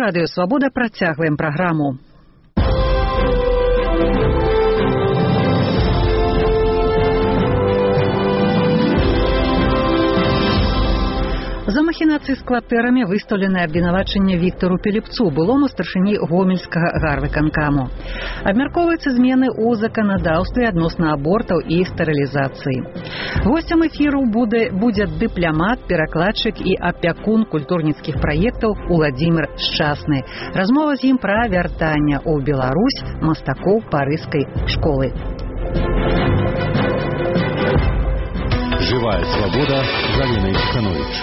Радыё Свабода, працягваем праграму. За махінацыі з кватэрамі выстаўленае абвінавачанне Віктару Піліпцу, былому старшыні гомельскага гарвыканкаму. Абмяркоўваюцца змены ў заканадаўстве адносна абортаў і стэрылізацыі. Госцем эфіру будзе дыпламат, перакладчык і апякун культурніцкіх праектаў Уладзімір Шчасны. Размова з ім пра вяртанне ў Беларусь мастакоў парыжскай школы. Жывая свабода з Галінай Цхановіч.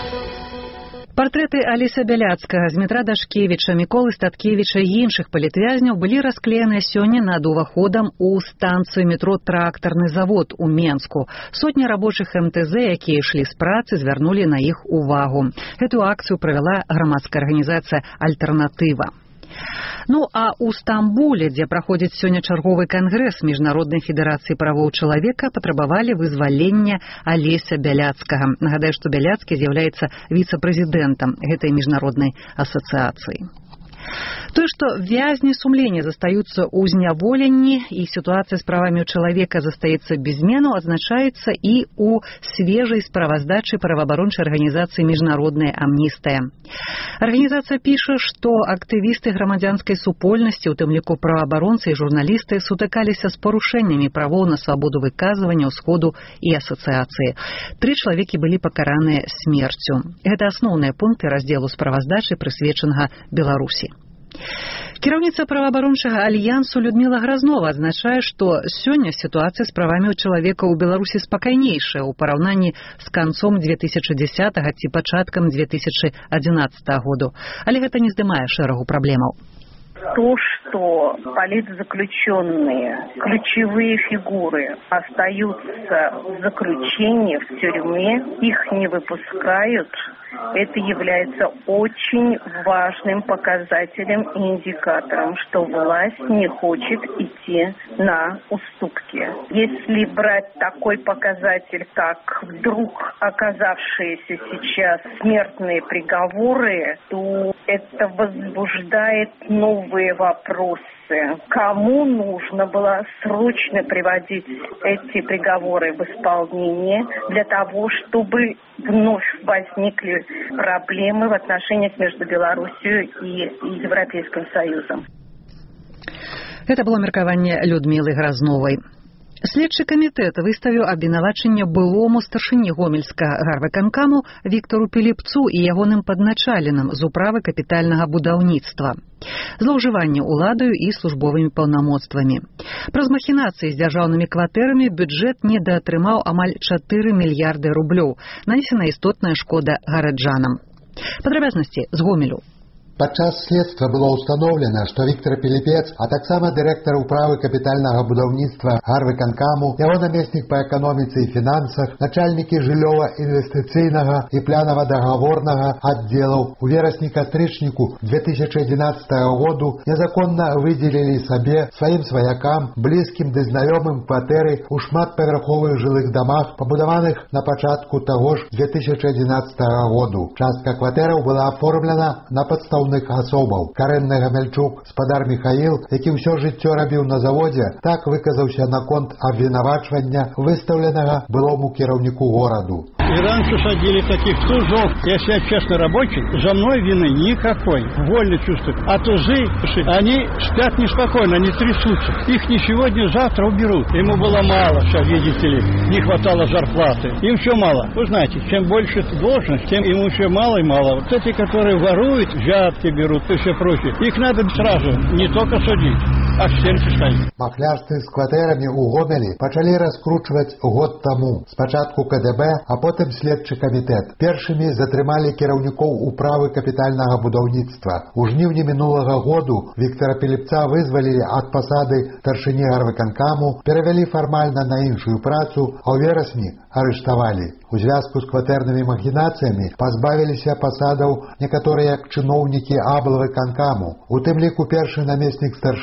Партрэты Аліса Бяляцкага, Змітра Дашкевіча, Міколы Статкевіча і іншых палітвязняў былі расклееныя сёння над уваходам у станцыю метро «Трактарны завод» у Менску. Сотні рабочых МТЗ, якія ішлі з працы, звярнулі на іх увагу. Гэту акцыю правяла грамадская арганізацыя «Альтэрнатыва». Ну а ў Стамбуле, дзе праходзіць сёння чарговы кангрэс Міжнароднай федэрацыі правоў чалавека, патрабавалі вызвалення Алеся Бяляцкага. Нагадаю, што Бяляцкі з'яўляецца віцэ-прэзідэнтам гэтай міжнароднай асацыяцыі. Тое, што вязні сумлення застаюцца ў зняволенні і сітуацыя з правамі чалавека застаецца без зменаў, адзначаецца і ў свежай справаздачы праваабарончай арганізацыі «Міжнародная амністыя». Арганізацыя піша, што актывісты грамадзянскай супольнасці, у тым ліку праваабаронцы і журналісты, сутыкаліся з парушэннямі правоў на свабоду выказвання, ўсходу і асацыяцыі. 3 чалавекі былі пакараныя смерцю. Гэта асноўныя пункты раздзелу справаздачы, прысвечанага Беларусі. Кіраўніца праваабарончага альянсу Людміла Гразнова адзначае, што сёння сітуацыя з правамі чалавека ў Беларусі спакайнейшая ў параўнанні з канцом 2010 ці пачаткам 2011 году. Але гэта не здымае шэрагу праблемаў. То, что политзаключенные, ключевые фигуры остаются в заключении, в тюрьме, их не выпускают, это является очень важным показателем и индикатором, что власть не хочет идти на уступки. Если брать такой показатель, как вдруг оказавшиеся сейчас смертные приговоры, то это возбуждает новые вопросы. Кому нужно было срочно приводить эти приговоры в исполнение для того, чтобы вновь возникли проблемы в отношениях между Беларусью и Европейским Союзом. Это было меркаванне Людмилы Гразновой. Следчы камітэт выставіў абвінавачанне былому старшыні гомельскага гарвыканкаму Віктару Піліпцу і ягоным падначаленым з управы капітальнага будаўніцтва, злоўжыванне ўладаю і службовымі паўнамоцтвамі. Праз махінацыі з дзяржаўнымі кватэрамі бюджэт недаатрымаў амаль 4 мільярды рублёў. Нанесена істотная шкода гараджанам. Падрабязнасці з Гомелю. Падчас следства было ўстаноўлена, што Віктор Піліпец, а таксама дырэктар управы капітальнага будаўніцтва гарвыканкаму, яго намеснік па эканоміцы і фінансах, начальнікі жыллёва-інвестыцыйнага і планава-дагаворнага аддзелаў у верасні-кастрычніку 2011 году незаконна выдзелілі сабе, сваім сваякам, блізкім ды знаёмым кватэры ў шматпавярховых жылых дамах, пабудаваных на пачатку таго ж 2011 году. Частка кватэраў была аформлена на падстаўных асобаў. Карэнны Гамельчук, спадар Міхаіл, які ўсё жыццё рабіў на заводзе, так выказаўся наконт абвінавачвання, выстаўленага былому кіраўніку гораду. И раньше садили таких тузов. Если я честно рабочий, за мной вины никакой. Вольно чувствую. А тузы, они спят неспокойно, они трясутся. Их не сегодня, завтра уберут. Ему было мало, сейчас, видите ли, не хватало зарплаты. Им все мало. Вы знаете, чем больше должность, тем ему все мало и мало. Вот эти, которые воруют, взятки берут и все прочее, их надо сразу не только судить, а всем читать. Махлярствы з кватэрамі ў Гомелі пачалі раскручваць год таму. Спачатку КДБ, а потым следчы камітэт. Першымі затрымалі кіраўнікоў управы капітальнага будаўніцтва. У жніўні мінулага году Віктара Піліпца вызвалілі ад пасады старшыні гарвыканкаму, перавялі фармальна на іншую працу, а ў верасні арыштавалі. У звязку з кватэрнымі махінацыямі пазбавіліся пасадаў некаторыя чыноўнікі аблвыканкаму, у тым ліку першы намеснік старшыні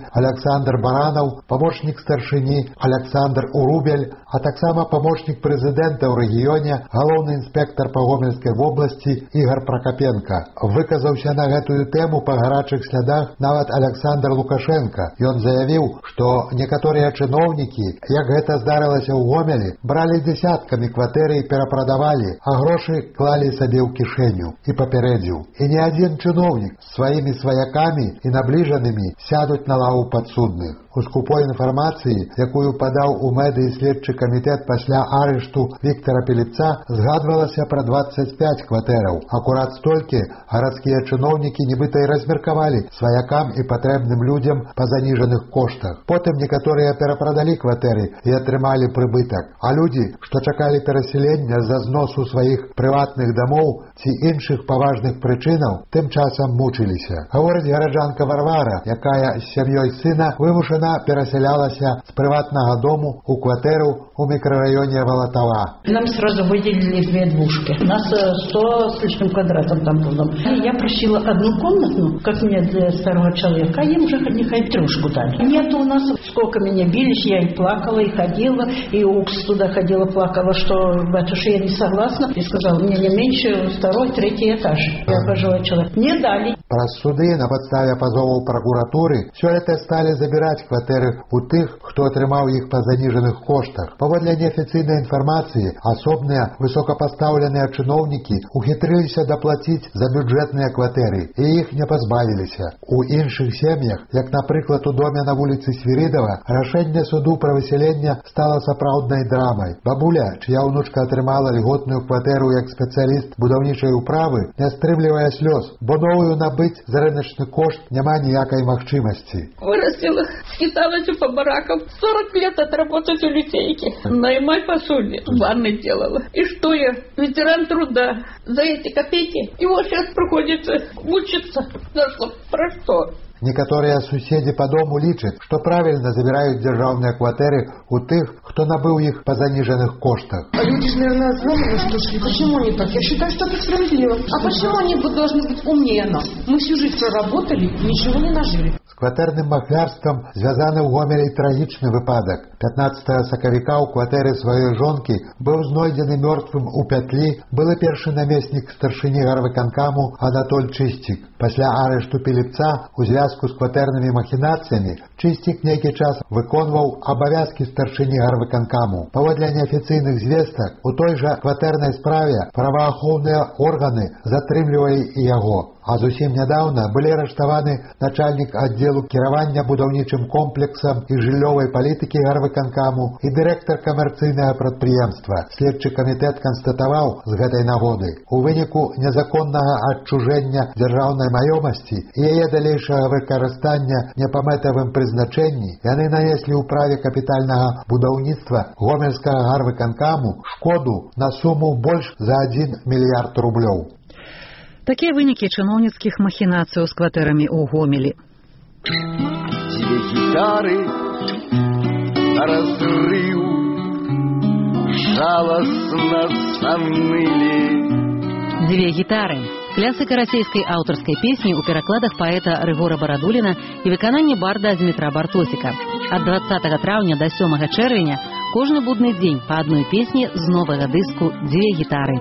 Александр Баранов, помощник старшыні Александр Урубель, а таксама помощник прэзідэнта ў рэгіёне, галоўны інспектар па Гомельскай вобласці Ігор Прокопенко. Выказаўся на гэтую тэму па гарачых слядах нават Александр Лукашенко. Ён заявіў, што некаторыя чыноўнікі, як гэта здарылася ў Гомелі, бралі дзесяткамі кватэры і перапрадавалі, а грошы клалі сабе ў кішэню. І папярэдзіў. І ні адзін чыноўнік з сваімі сваякамі і набліжанымі сядуць на лаву падсудных. У скупой інфармацыі, якую падаў у медыі следчы камітэт пасля арышту Віктора Піліпца, згадвалася пра 25 кватэраў. Акурат столькі гарадскія чыноўнікі нібыта і размеркавалі сваякам і патрэбным людзям па заніжаных коштах. Потым некаторыя перапрадалі кватэры і атрымалі прыбытак. А людзі, што чакалі перасялення з-за зносу сваіх прыватных дамоў ці іншых паважных прычынаў, тым часам мучыліся. Гаворыць гараджанка Варвара, якая з сям'ёй сына вымушана перасялялася з прыватнага дому у кватэру у мікрараёне Валатава. Нам сразу выделили 2 двушки. У нас 100 с лишним квадратов там было. Я просила одну комнату, как мне для старого человека, а им уже нехай 3 дали. Нет у нас, сколько меня бились, я и плакала, и ходила, и укс туда ходила, плакала, что батюша, я не согласна. И сказала, мне не меньше 2-й, 3-й этаж. Я пожилой человек. Не дали. Праз суды на падставе пазоваў пракуратуры сёлета сталі забіраць кватэры у тых, хто атрымаў іх па заніжаных коштах. Паводле неафіцыйнай інфармацыі, асобныя высокапастаўленыя чыноўнікі ухітрыліся даплаціць за бюджэтныя кватэры, і іх не пазбавіліся. У іншых сем'ях, як, напрыклад, у доме на вуліцы Свіридова, рашэнне суду пра высяленне стала сапраўднай драмай. Бабуля, чыя ўнучка атрымала льготную кватэру як спецыяліст будаўнічай управы, не стрымлівае слёз, бо новую набыць за рыначны кошт няма ніякай магчымасці. Вырастила, скиталась по баракам, 40 лет отработать у литейки. Наймай посуде, ванны делала. И что я, ветеран труда, за эти копейки? Его сейчас приходится мучиться. За что? Про что? Некаторыя суседзі па дому лічаць, што правільна забіраюць дзяржаўныя кватэры у тых, хто набыў іх па заніжаных коштах. Люди же, наверное, знали, что шли. Почему они так? Я считаю, что это справедливо. А почему они должны быть умнее нас? Мы всю жизнь проработали, ничего не нажили. З кватэрным махлярствам звязаны ў Гомелі трагічны выпадак. 15 сакавіка ў кватэры сваёй жонкі быў знойдзены мёртвым у пятлі былы першы намеснік старшыні гарвыканкаму Анатоль Чысцік. Пасля арышту Піліпца у звязку з кватэрнымі махінацыямі Чысцік нейкі час выконваў абавязкі старшыні гарвыканкаму. Паводле неафіцыйных звестак, у той жа кватэрнай справе праваахоўныя органы затрымлівалі і яго. А зусім нядаўна былі арыштаваны начальнік аддзелу кіравання будаўнічым комплексам і жыллёвай палітыкі гарвыканкаму і дырэктар камерцыйнага прадпрыемства. Следчы камітэт канстатаваў з гэтай нагоды. У выніку незаконнага адчужэння дзяржаўнай маёмасці і яе далейшага выкарыстання не па мэтавым прызначэнні яны нанеслі ў праве капітальнага будаўніцтва гомельскага гарвыканкаму шкоду на суму больш за 1 мільярд рублёў. Такія вынікі чыноўніцкіх махінацыяў з кватэрамі ў Гомелі. 2 гітары на разрыў жаласна занылі. 2 гітары. Класыка расійскай аўтарскай песні ў перакладах паэта Рыгора Барадуліна і выкананні барда Змітра Бартосіка. Ад 20 траўня да 7 чэрвеня кожны будны дзень па адной песні з новага дыску 2 гітары.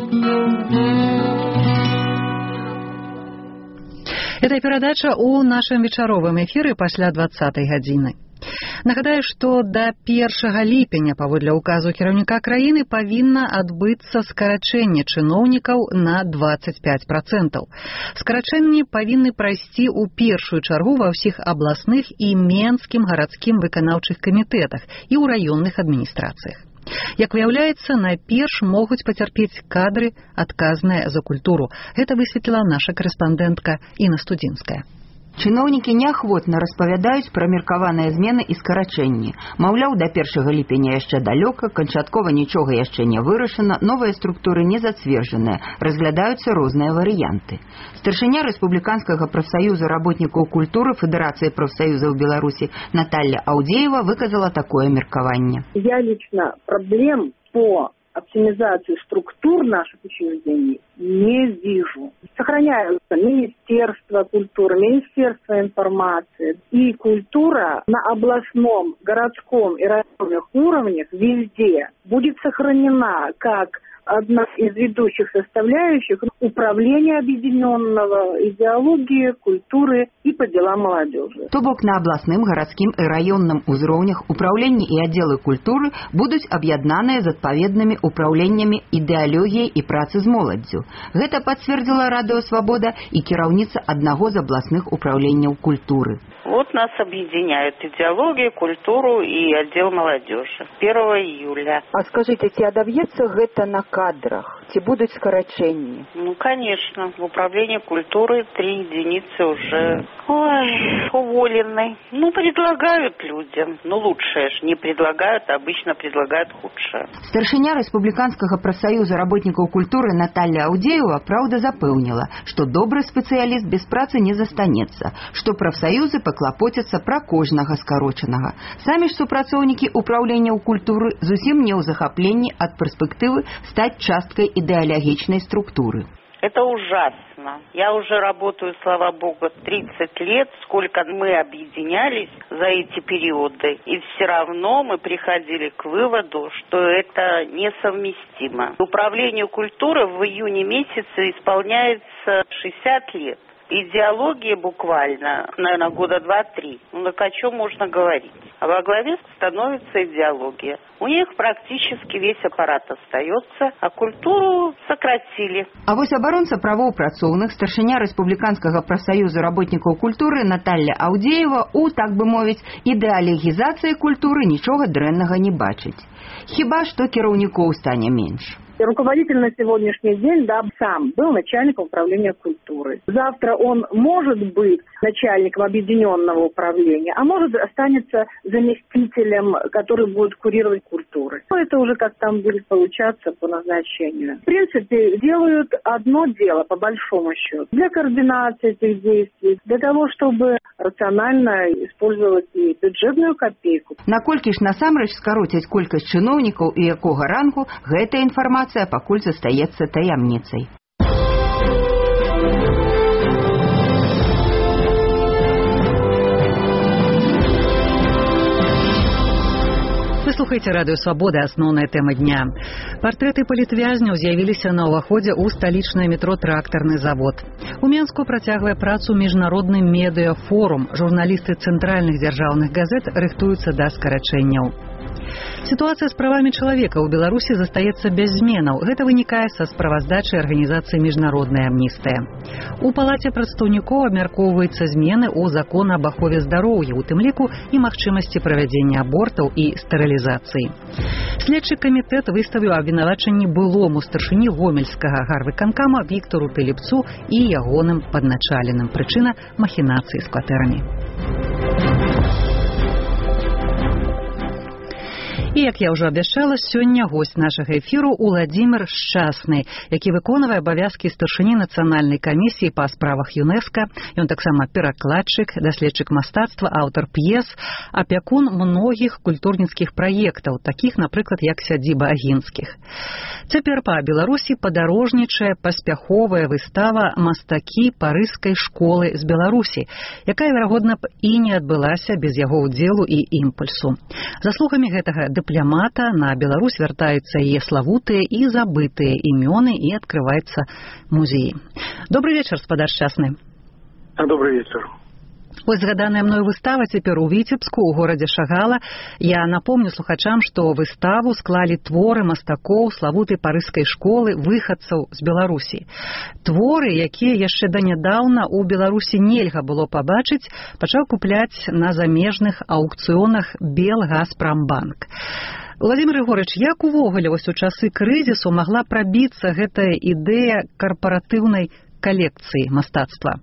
Это перадача ў нашым вечаровым эфіры пасля 20-й гадзіны. Нагадаю, што да 1 ліпеня паводле ўказу кіраўніка краіны павінна адбыцца скарачэнне чыноўнікаў на 25%. Скарачэнні павінны прайсці ў першую чаргу ва ўсіх абласных і менскім гарадскім выканаўчых камітэтах і ў раённых адміністрацыях. Як выяўляецца, найперш могуць пацярпець кадры, адказныя за культуру. Гэта высветліла наша корэспандэнтка Інна Студзінская. Чыноўнікі неахвотна распавядаюць пра меркаваныя змены і скарачэнні. Маўляў, да 1 ліпеня яшчэ далёка, канчаткова нічога яшчэ не вырашана, новыя структуры не зацверджаныя, разглядаюцца розныя варыянты. Старшыня Рэспубліканскага прафсаюза работнікаў культуры Федэрацыі прафсаюзаў Беларусі Наталья Аўдзеева выказала такое меркаванне. Я лично проблем по оптимизации структур наших учреждений не вижу. Сохраняются Министерство культуры, Министерство информации. И культура на областном, городском и районных уровнях везде будет сохранена как одна из ведущих составляющих управления объединенного идеологии, культуры и по делам молодежи. То бок на абласным, гарадскім і раённым узроўнях управленні і аддзелы культуры будуць аб'яднаныя з адпаведнымі управленнямі ідэалогіяй і працы з моладдзю. Гэта пацвердзіла Радыё Свабода і кіраўніца аднаго з абласных управленняў культуры. Вот нас объединяют идеология, культуру и отдел молодежи. 1 июля. А скажите, ці адаб'ецца гэта на кадрах? Ці будуць скарачэнні? Ну, конечно. В управлении культуры 3 единицы уже уволены. Ну, предлагают людям. Ну, лучшее ж не предлагают, обычно предлагают худшее. Старшыня Рэспубліканскага прафсаюза работнікаў культуры Наталья Аўдзеева, праўда, запэўніла, што добры спецыяліст без працы не застанецца, што прафсаюзы клапоцяцца пра кожнага скарочанага. Самі ж супрацоўнікі управленняў культуры зусім не ў захапленні ад перспектывы стаць часткай ідэалагічнай структуры. Это ужасно. Я уже работаю, слава богу, 30 лет, сколько мы объединялись за эти периоды. И все равно мы приходили к выводу, что это несовместимо. Управлению культуры в июне месяце исполняется 60 лет. Идеология буквально, наверное, года 2-3. Ну, так о чем можно говорить? А во главе становится идеология. У них практически весь аппарат остается, а культуру сократили. А вось абаронца правоў працоўных, старшыня Рэспубліканскага прафсаюза работнікаў культуры Наталья Аўдзеева у, так бы мовіць, ідэалігізацыі культуры нічога дрэннага не бачыць. Хіба што кіраўнікоў стане менш. Руководитель на сегодняшний день, да, сам был начальником управления культуры. Завтра он может быть начальником объединенного управления, а может останется заместителем, который будет курировать культуры. Это уже как там будет получаться по назначению. В принципе, делают одно дело, по большому счету, для координации этих действий, для того, чтобы рационально использовать и бюджетную копейку. Наколькі ж насамрэч скароцяць колькасць чыноўнікаў і якога рангу, гэта інфармацыя пакуль застаецца таямніцай. Вы слухаеце Радыё Свабода, асноўная тэма дня. Партрэты палітвязняў з'явіліся на ўваходзе ў сталічнае метро «Трактарны завод». У Менску працягвае працу міжнародны медыафорум. Журналісты цэнтральных дзяржаўных газет рыхтуюцца да скарачэнняў. Ситуация с правами человека у Беларуси застаецца без зменаў. Гэта вынікае са справаздачы арганізацыі «Міжнародная амністыя». У палаце прадстаўнікоў абмяркоўваюцца змены ў закон аб ахове здароўя, у тым ліку і магчымасці правядзення абортаў і стэрылізацыі. Следчы камітэт выставіў абвінавачанні былому старшыні гомельскага гарвыканкама Віктору Піліпцу і ягоным падначаленым. Прычына – махінацыі з кватэрамі. І, як я ўжо абяшчала, сёння госць нашага эфіру Уладзімір Шчасны, які выконвае абавязкі старшыні нацыянальнай камісіі па справах ЮНЕСКО. Ён таксама перакладчык, даследчык мастацтва, аўтар п'ес, апякун многіх культурніцкіх праектаў, такіх, напрыклад, як «Сядзіба Агінскіх». Цяпер па Беларусі падарожнічае паспяховая выстава «Мастакі парыжскай школы з Беларусі», якая, верагодна б, і не адбылася без яго ўдзелу і імпульсу. Заслугамі гэтага дыпламата на Беларусь вяртаюцца яе славутыя і забытыя імёны і адкрываецца музей. Добрый вечер, спадар Шчасны. Добрый вечер. Вось згаданая мною выстава цяпер у Віцебску, у горадзе Шагала. Я напомню слухачам, што выставу склалі творы мастакоў славутай парыжскай школы выхадцаў з Беларусі. Творы, якія яшчэ данядаўна ў Беларусі нельга было пабачыць, пачаў купляць на замежных аўкцыёнах Белгазпромбанк. Владимир Егорыч, як увогуле вось у часы крызісу магла прабіцца гэтая ідэя карпаратыўнай калекцыі мастацтва?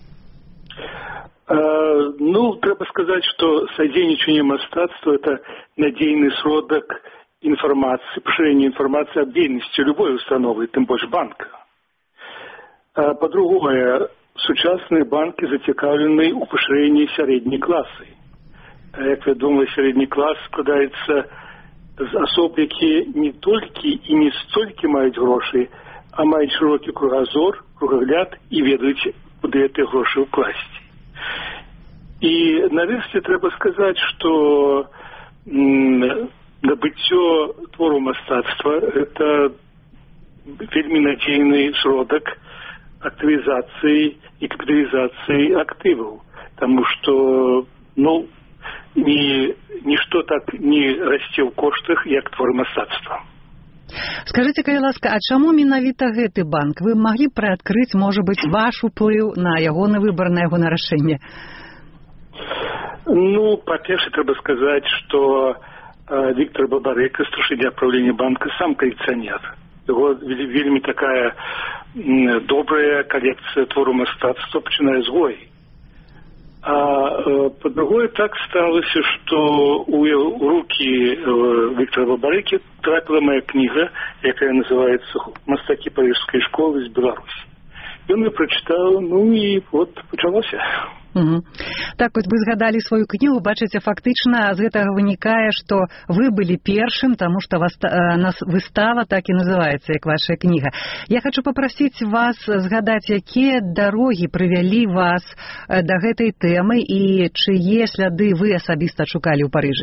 Ну, треба сказать, что содейничание мастацтву – это надейный сродок информации, поширение информации об деятельности любой установы, тем больше банка. По-другое, сучасные банки зацікавлены у поширении средней классы. Как вы думаете, средний класс складывается асобы, якія не толькі і не столькі маюць грошы, а маюць шырокі кругазор, кругагляд і ведаюць, куды гэтыя грошы ўкласці. І нарэшце трэба сказаць, што набыццё твору мастацтва – это вельмі надзейны сродак актывізацыі і капіталізацыі актываў, таму што нішто так не расце ў коштах, як твор мастацтва. Скажыце, калі ласка, а чаму менавіта гэты банк? Вы маглі б прыадкрыць, можа быць, ваш уплыў на ягоны выбар, на ягонае рашэнне? Па-першае, трэба сказаць, што Віктор Бабарэка, старшыня правлення банка, сам калекцыянер. Яго вельмі такая добрая калекцыя твору мастацтва, пачынае з Гоі. А по-другое, так сталося, што ў рукі Віктора Бабарэкі трапіла моя кніга, якая называецца «Мастакі парижскай школы з Беларусі». Ён ее прочитал, і от пачалося. Так, вось вы згадалі сваю кнігу, бачыце, фактычна з гэтага вынікае, што вы былі першым, таму што выстава так і называецца, як ваша кніга. Я хочу папрасіць вас згадаць, якія дарогі прывялі вас да гэтай тэмы і чые сляды вы асабіста шукалі ў Парыжы?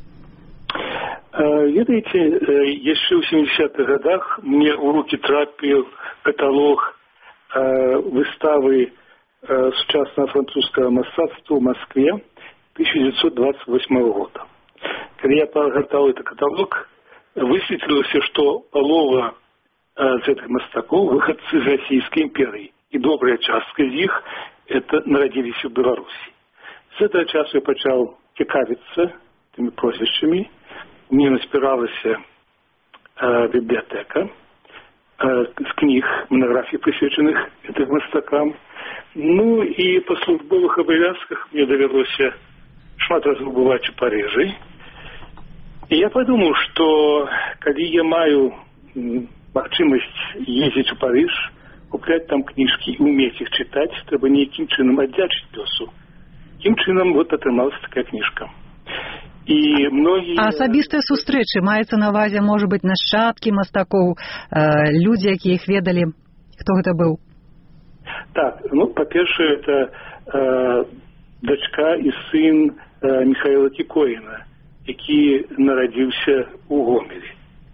Ведаеце, яшчэ ў 70-х годах мне ў рукі трапіў каталог выставы сучасного французского мастацтва в Москве 1928 года. Когда я погортал этот каталог, высветлилось, что полова из этих мастаков выходцы из Российской империи. И добрая часть из них это народились в Беларуси. С этого часу я начал цікавиться этими прозвищами. Мне наспиралась библиотека з книг, монографий, присвячених этим мастакам. И по службовых обовязках мне довелось шмат разоў бываць у Парижі. И я подумал, что когда я маю магчымасць ездить в Париж, куплять там книжки и уметь их читать, трэба нейкім чынам аддзячыць лёсу. Таким чынам вот атрымалась такая книжка. И многие... А асабістыя сустрэчы маецца на ўвазе, можа быць, нашчадкі мастакоў, людзі, якія іх ведалі, хто гэта быў? Так, по-першае, это дачка і сын Михаила Кікоіна, які нарадзіўся ў Гомелі.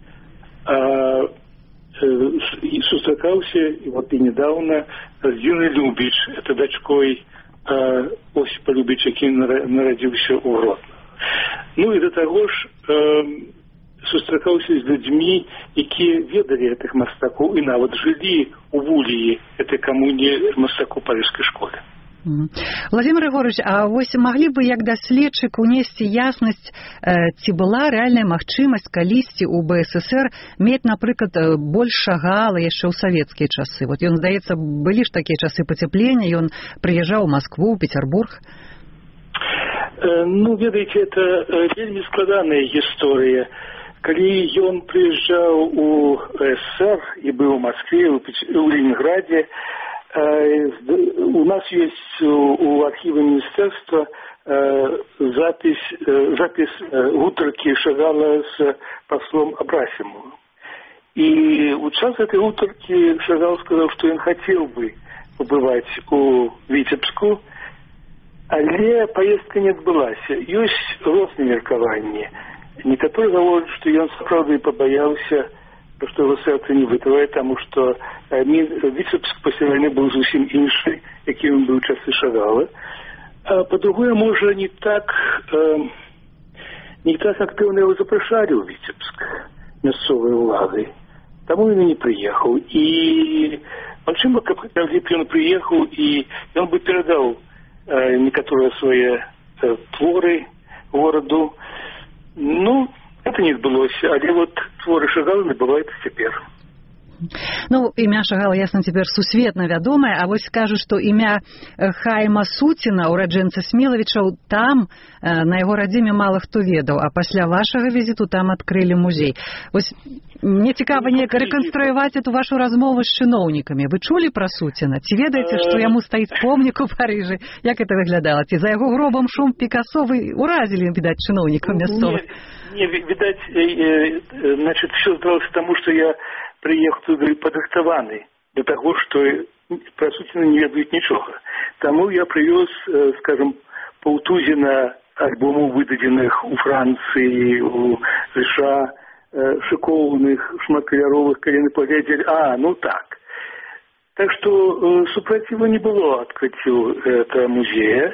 И сустракаўся, и вот и недавно, с Динай Любіч, это дачкой Осипа Любіча, які нарадзіўся ў Гродно. И до таго ж сустракаўся з людзьмі, якія ведалі гэтых мастакоў і нават жылі у вуліі этой камуне мастакоў парижскай школы. Владимир Егорович, а вось маглі бы як даследчык унесці яснасць, ці была рэальная магчымасць калісьці ў БССР мець, напрыклад, больш Шагала яшчэ ў савецкія часы? Вот ён, здаецца, былі ж такія часы пацяплення, ён прыязджаў у Москву, ў Петербург. Ведаеце, это вельмі складаная гісторыя. Калі ён прыязджаў у СССР і быў у Москве, у Ленинграде, у нас есть у архива министерства запись гутарки Шагала с послом Абрасимовым. И у час этой гутарки Шагал сказал, что он хотел бы побывать у Витебску, але поездка не адбылася. Ёсць розныя меркаванні. Некаторые говорят, что ён сапраўды побоялся, что его сердце не вытрывает, потому что Витебск после войны был зусім іншы, які он был часы Шагала. А по-другое, может, не так активно его запрашалі ў Витебск мясцовыя ўлады. Таму ён не приехал. И магчыма, каб ён приехал, и он бы передал некоторые свои творы городу. Это не адбылося, але вот творы Шагала набываюцца цяпер. Імя Шагала, ясна, цяпер сусветна вядомае, а вось скажу, што імя Хайма Суціна, ураджэнца Смілавічаў, там, на яго радзіме, мала хто ведаў, а пасля вашага візіту там адкрылі музей. Вось мне цікава неяк рэканструяваць эту вашу размову з чыноўнікамі. Вы чулі пра Суціна? Ці ведаеце, што яму стаіць помнік у Парыжы? Як это выглядала? Ці за яго гробам шум Пікасо вы ўразілі, відаць, чыноўнікаў мясцовых? Не, видать, значит, все сдалось тому, что я приехал туда падрыхтаваны до того, что, по сути, не ведают ничего. Тому я привез, скажем, полтузина альбомов, выдаденных у Франции, у США, шиковных, шматкаляровых коренопоглядателей. Ну так. Так что супротива не было открытию этого музея.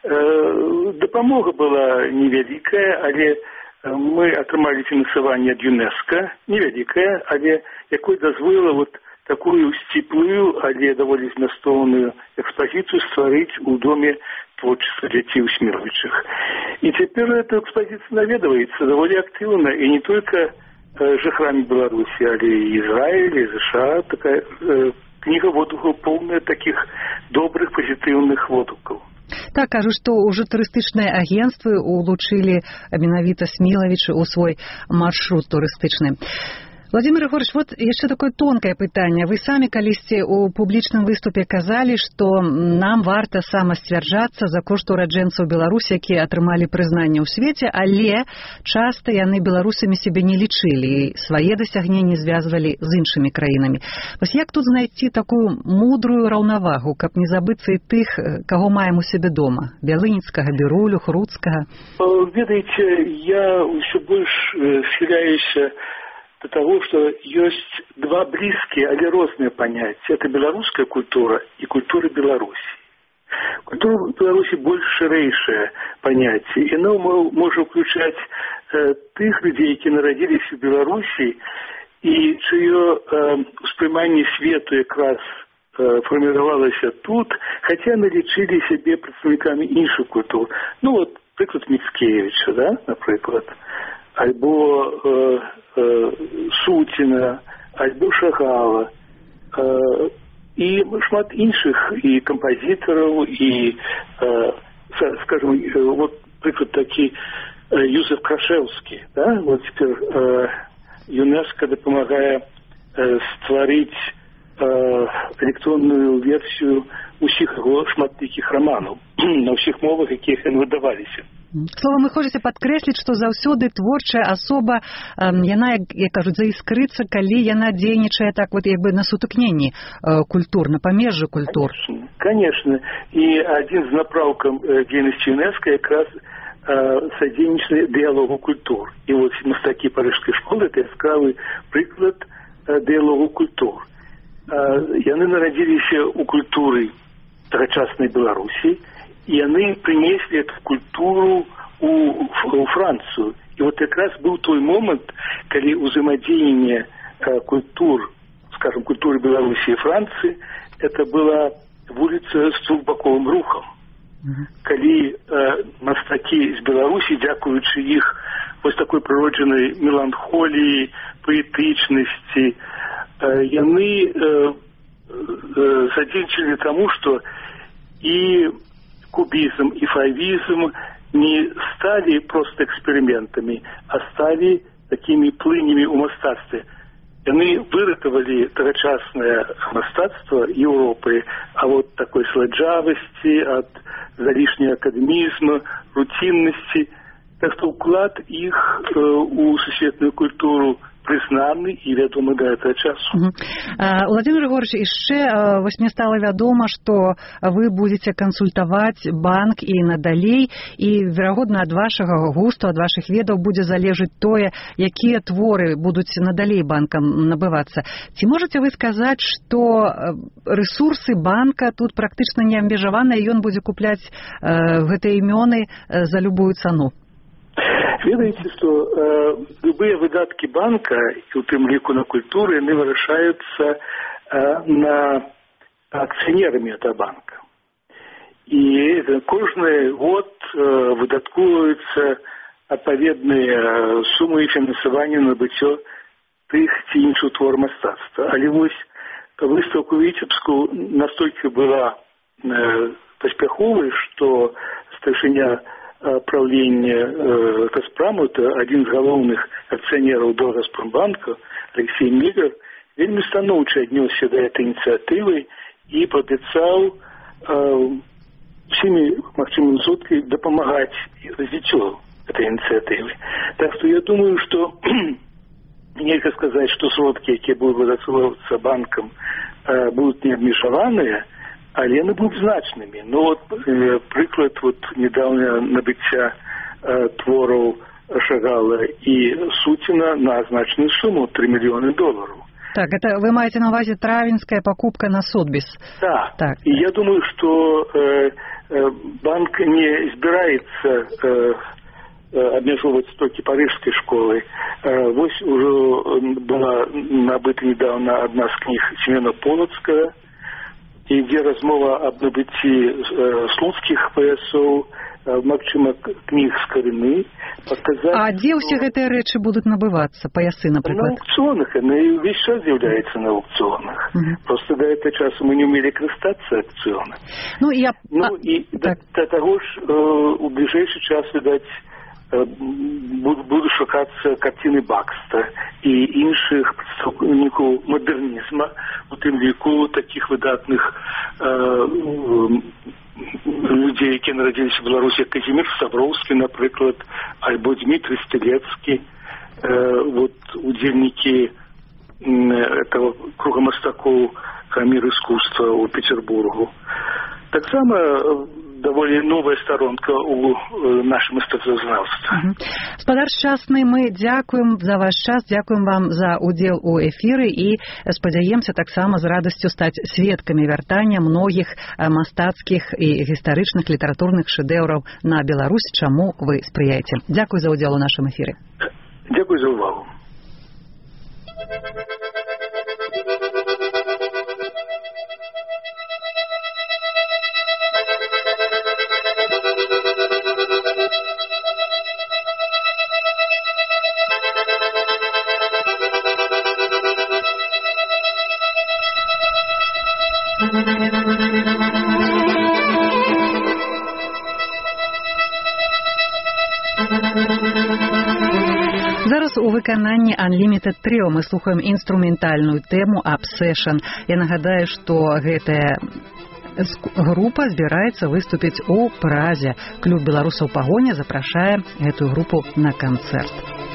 Дапамога была невеликая, але мы атрымалі фінансаванне ад ЮНЕСКО, невялікае, але якое дазволіла вот такую сціплую, але даволі змястоўную экспозицию стварыць у доме творчества дзяцей усмірвічых. И теперь эта экспозиция наведывается довольно активно, и не только жыхарамі Беларуси, але и Израиля, и США. Такая книга водгукаў полная таких добрых, позитивных водгукаў. Так, кажу, што ўжо турыстычныя агенцтвы улучылі менавіта Смілавіча ў свой маршрут турыстычны. Владимир Егорович, вот яшчэ такое тонкае пытанне. Вы самі калісьці ў публічным выступе казалі, што нам варта самасцвярджацца за кошт ураджэнцаў Беларусі, якія атрымалі прызнанне ў свеце, але часта яны беларусамі сябе не лічылі і свае дасягненні звязвалі з іншымі краінамі. Вось як тут знайсці такую мудрую раўнавагу, каб не забыцца і тых, каго маем у сябе дома? Бялыніцкага, Бірулю, Хруцкага? Ведаеце, я ўсё больш схіляюся до того, что есть два близкие, але разные понятия. Это белорусская культура и культура Беларуси. Культура Беларуси больше ширейшее понятие. И мы можем включать тех людей, которые народились в Беларуси, и чье воспринимание свету как раз формировалось тут, хотя они лечили себе представниками інших культур. Ну вот, приклад Мицкевича, да, например. Альбо Сутіна, альбо Шагала, і шмат інших, і композиторів, і, скажем, вот приклад такий Юзеф Крашевский, да, вот теперь ЮНЕСКО допомагає створити електронну версію усіх його шматліких романів на всіх мовах, яких він видавалися. Словом, вы хочаце падкрэсліць, што заўсёды творчая асоба, яна, як кажуць, заіскрыцца, калі яна дзейнічае так вот, як бы на сутыкненні культур, на памежжы культур. Конечно. И один из направков деятельности ЮНЕСКО как раз содействие диалогу культур. И вот мастаки Парижской школы – это яскравый приклад диалогу культур. Яны народились у культуры тогочасной Беларуси, и они принесли эту культуру у Францию. И вот как раз был той момент, когда взаимодействие культур, скажем, культуры Беларуси и Франции, это была улица с двухбоковым рухом. Когда мастаки из Беларуси, дякуючи их вот такой природженной меланхолии, поэтичности, яны задействовали тому, что и кубизм и фавизм не стали просто экспериментами, а стали такими плынями у мастацтва. Они выратовали тогочасное мастацтво Европы а вот такой сладжавости, от залишнего академизма, рутинности. Так что уклад их у сусветную культуру признаны і вядомы да гэтага часу. Владимир Егорович, яшчэ вось мне стала вядома, што вы будзеце кансультаваць банк і надалей, і верагодна ад вашага густу, ад вашых ведаў будзе залежыць тое, якія творы будуць надалей банкам набывацца. Ці можаце вы сказаць, што рэсурсы банка тут практычна не абмежаваны, і ён будзе купляць гэтыя імёны за любую цану? Ведаеце, что любые выдатки банка, и у тым ліку на культуру, они вырашаются на акционерами этого банка. И каждый год выдаткуются отповедные суммы финансования на набыццё тых ці іншых твор мастацтва. Але вось выставка ў Віцебску настолько была паспяховай, что старшыня правления Газпрому, это один из главных акционеров до Газпромбанка, Алексей Мигер, вельми станоўча отнесся до этой инициативы и пообещал всеми максимумами сутками допомагать развитию этой инициативы. Так что я думаю, что нельзя сказать, что сродки, которые будут выдаваться банкам, будут не обмежованные, але яны будут значными. Но вот приклад вот недавнего набытия творов Шагала и Сутина на значную сумму $3 миллиона. Так, это вы маете на увазе травинская покупка на Сотбис? Да. Так. И я думаю, что банк не избирается обмеживать стоки парижской школы. Вот уже была набыта недавно одна з книг Семена Полоцкого, и где размова об набытии слуцких поясов, магчыма книг з карыны, показать... А где все эти рэчы будут набываться, поясы, например? На аукционах, они весь час являются на аукционах. Просто до этого часа мы не умели користаться аукционом. И до того ж у ближайший час, видать, будут шукаться картины Бакста и інших представників модернізму, у тим віку таких видатних людей, які народилися в Білорусі, як Казимир Ставровський, наприклад, або Дмитрий Стелецкий, вот удельники этого круга мастаков «Мир искусства» у Петербургу. Так само довольно новая сторонка у нашего мистецтвознавства. Спадар Шчасны, мы дзякуем за ваш час, дзякуем вам за удзел у эфіры і спадзяемся таксама з радасцю стаць сведкамі вяртання многіх мастацкіх і гістарычных літаратурных шэдэўраў на Беларусь, чаму вы спрыяеце. Дзякуй за удзел у нашым эфіры. Дзякуй за увагу. Зараз у выкананні Unlimited Trio мы слухаем інструментальную тэму Obsession. Я нагадаю, што гэтая група збіраецца выступіць у Празе. Клуб беларусаў Пагоня запрашае гэтую групу на канцэрт.